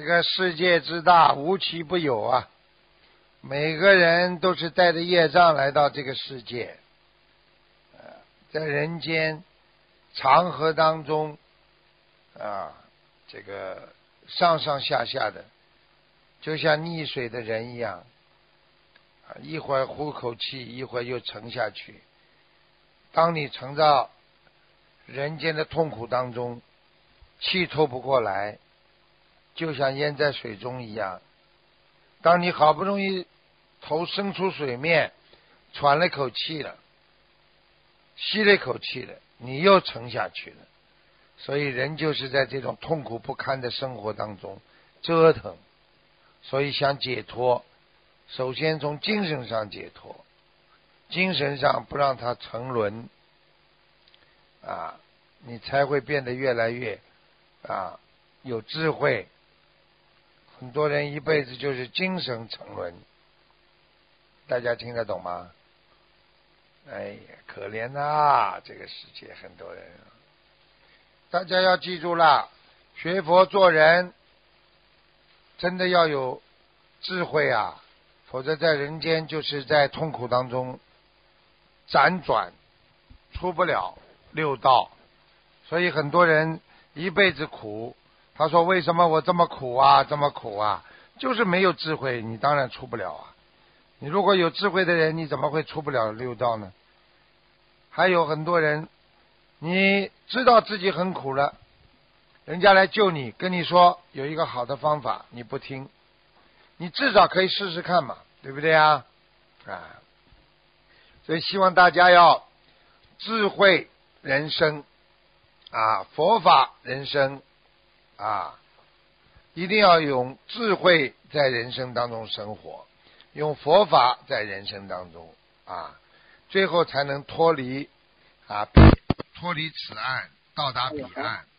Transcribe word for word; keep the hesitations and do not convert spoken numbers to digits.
这个世界之大，无奇不有啊！每个人都是带着业障来到这个世界，在人间长河当中啊，这个上上下下的，就像溺水的人一样，啊，一会儿呼口气，一会儿又沉下去。当你沉到人间的痛苦当中，气透不过来，就像淹在水中一样。当你好不容易头伸出水面，喘了口气了，吸了一口气了，你又沉下去了。所以人就是在这种痛苦不堪的生活当中折腾，所以想解脱，首先从精神上解脱，精神上不让它沉沦啊，你才会变得越来越啊有智慧。很多人一辈子就是精神沉沦，大家听得懂吗？哎呀，可怜啊，这个世界很多人。大家要记住了，学佛做人真的要有智慧啊，否则在人间就是在痛苦当中辗转，出不了六道。所以很多人一辈子苦，他说为什么我这么苦啊，这么苦啊，就是没有智慧，你当然出不了啊。你如果有智慧的人，你怎么会出不了六道呢？还有很多人，你知道自己很苦了，人家来救你，跟你说有一个好的方法，你不听，你至少可以试试看嘛，对不对啊？啊，所以希望大家要智慧人生啊，佛法人生啊，一定要用智慧在人生当中生活，用佛法在人生当中啊，最后才能脱离啊，脱离此岸，到达彼岸。